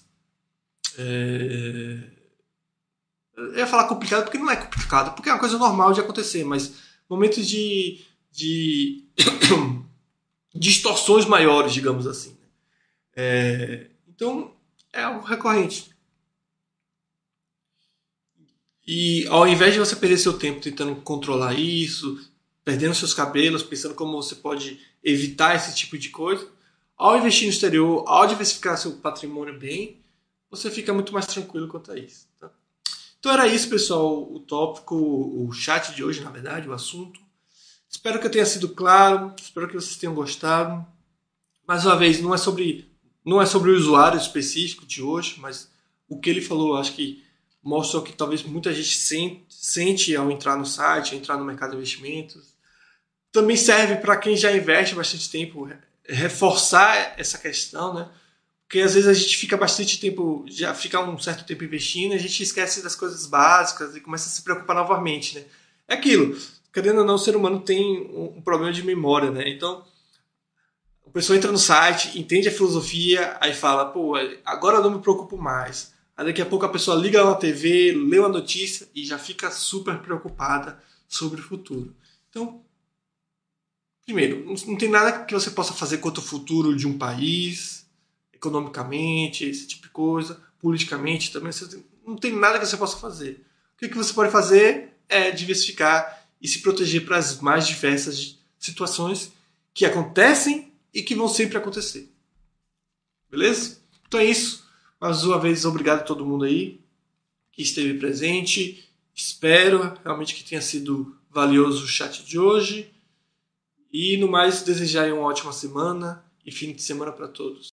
Eu ia falar complicado porque não é complicado, porque é uma coisa normal de acontecer, mas momentos de distorções maiores, digamos assim. Então, é algo recorrente. E ao invés de você perder seu tempo tentando controlar isso, perdendo seus cabelos, pensando como você pode evitar esse tipo de coisa, ao investir no exterior, ao diversificar seu patrimônio bem, você fica muito mais tranquilo quanto a isso. Tá? Então era isso, pessoal, o tópico, o chat de hoje, na verdade, o assunto. Espero que eu tenha sido claro, espero que vocês tenham gostado. Mais uma vez, não é sobre o usuário específico de hoje, mas o que ele falou, acho que mostra o que talvez muita gente sente ao entrar no site, ao entrar no mercado de investimentos. Também serve para quem já investe bastante tempo, reforçar essa questão, né? Porque às vezes a gente fica bastante tempo, já fica um certo tempo investindo, e a gente esquece das coisas básicas e começa a se preocupar novamente, né? É aquilo, querendo ou não, o ser humano tem um problema de memória, né? Então, a pessoa entra no site, entende a filosofia, aí fala, pô, agora eu não me preocupo mais. Aí daqui a pouco a pessoa liga na TV, lê uma notícia e já fica super preocupada sobre o futuro. Então, primeiro, não tem nada que você possa fazer contra o futuro de um país, economicamente, esse tipo de coisa, politicamente também. Não tem nada que você possa fazer. O que você pode fazer é diversificar e se proteger para as mais diversas situações que acontecem e que vão sempre acontecer. Beleza? Então é isso. Mais uma vez, obrigado a todo mundo aí que esteve presente. Espero realmente que tenha sido valioso o chat de hoje. E no mais, desejar uma ótima semana e fim de semana para todos.